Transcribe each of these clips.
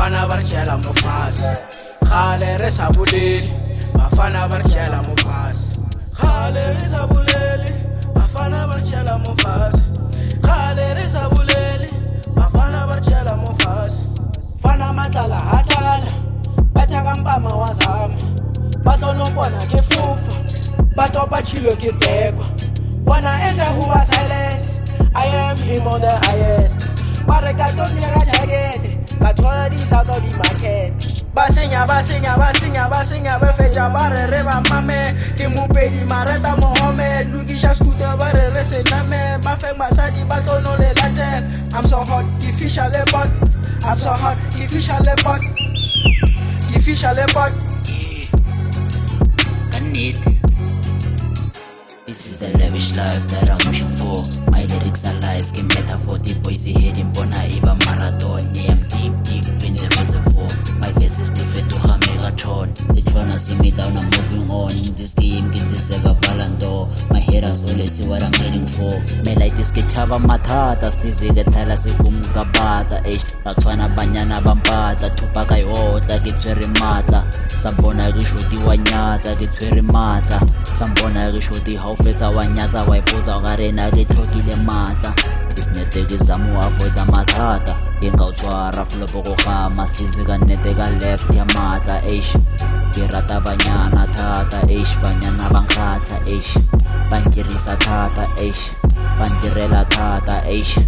bafana ba re tšhela mo fase kgale re sa bolele bafana ba re tšhela mo fase kgale re sa bolele bafana ba re tšhela mo fase kgale re sa bolele bafana ba re tšhela mo fase fana matlala ha tlala batha ka mpama wa zama ba tlo no bona ke fufa ba topa chilo ke bekwa wanna enter who was silent I am him on the highest Mare ka don't nyaka jagged ka thola di sa go di market ba senya ba fetša ba re ba mame ke mopedi mareta Mohammed lukisha scooter ba re se name ba fe basadi ba tlo no le laten I'm so hot the fish a le pot I'm so hot the fish a le pot the fish a le pot This is the lavish life that I'm wishing for. My lyrics are lies, game better for the boys heading bona iba marathon. Yeah, I'm deep in the reservoir. My face is different to a megaton. They tryna see me down, I'm moving on. In this game, get deserve a Ballon d'Or. My haters always see what I'm heading for. Me like this ke chava matata, stizi ke thala se kumgabata. Batwana banyana bampata, tupaga yotla ke tswere matla. Sambona ke shoti wa nyatsa ke tswere matla. Sambona ke shoti ha fetsa wa nyatsa wa ipotsa ga rena ke tlhokile matla isnete ke zamu avoid mathata ke nga o tshwara flopo go gama stizi ka nnete ka left ya matla ke rata banyana thata banyana ba nkgatla bandirisa thata bandirela thata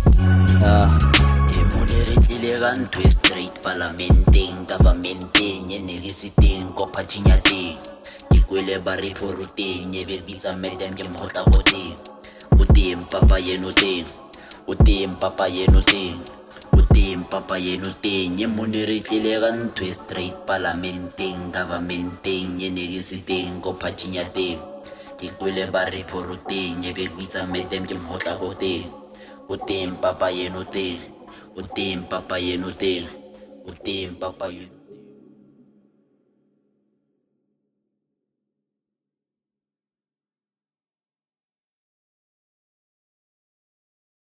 Monere tlile ka ntho e straight parlamenteng governmenteng universiteng kophathing ya teng Kwele ba re phoroteng ye be bitsa medem ke mhotla boteng o teng papa yeno teng o teng papa yeno teng o teng papa yeno teng ye monere tlile ka ntho straight parlamenteng governmenteng ye universiteng kophathing ya teng ke kwele ba re phoroteng ye be bitsa medem ke mhotla boteng o teng papa yeno teng o teng papa yeno teng o teng papa yeno